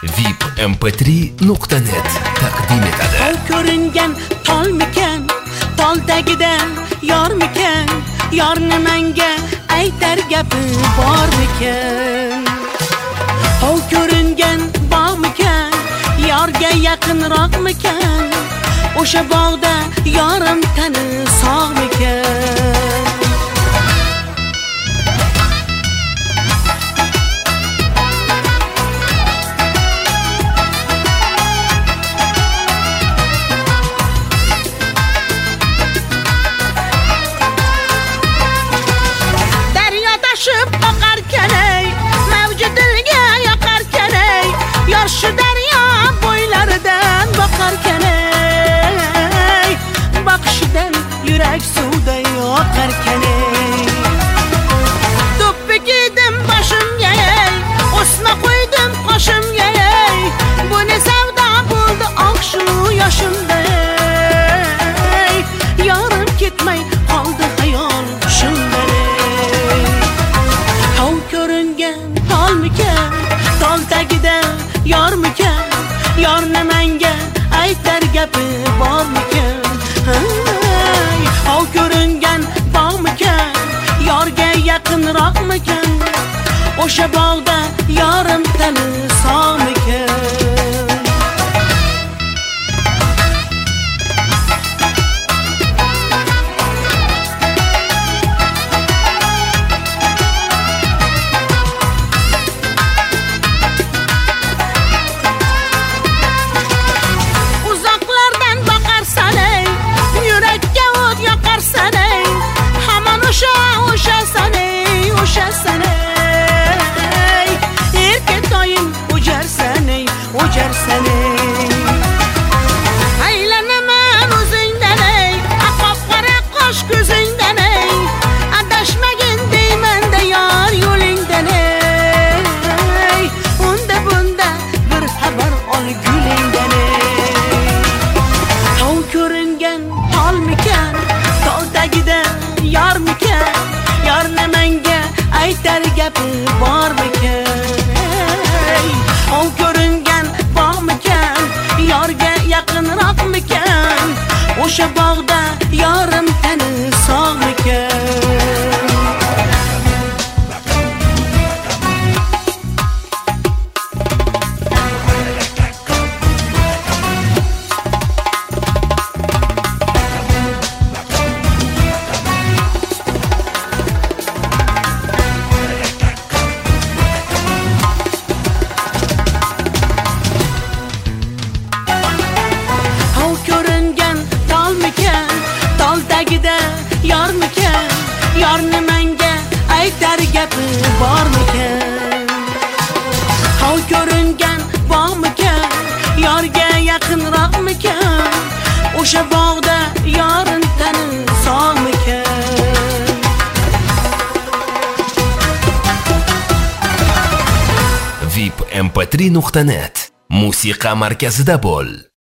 vipmp3.net taqdim etadi. Tol ko'ringan tolmikan, toldagida yormikan, yorni menga aytar gapi bormikan. Tol ko'ringan bog'mikan, yorga yaqinroqmikan, o'sha bog'da yorim tani sog'mikan. Shu daryo bo'ylaridan boqarkan ey, boqishidan yurak suvday oqarkan ey. Do'ppi kiydim boshimga ey, o'sma qo'ydim qoshimga ey, buni savdo bo'ldi oqshu yoshimda ey, yorim ketmay qoldi xayol tushimda ey. Tol ko'ringan tolmikan, tol tagida yormikan, yorni menga aytar gapi bormikan. Ov ko'ringan bog'mikan, yorga yaqinroqmikan, o'sha bog'da yorim tani sog'mikan. Aylanaman o'zingdan ey, aqob qara qosh ko'zingdan ey, adashmagin deyman-da yor yo'lingdan ey, unda bunda bir xabar ol gulingdan ey. Tol ko'ringan tolmikan, tol tagida yormikan, yorni menga aytar gapi bormikan. Ov ko'ringan bog'mikan, yorga yaqinroqmikan, o'sha bog'da yorim tani sog'mikan. Toldagida yormikan, yorni menga aytar gapi bormikan. Tol ko'ringan bog'mikan, yorga yaqinroqmikan, o'sha bog'da yorim tani sog'mikan. vipmp3.net musiqa markazida bo'l.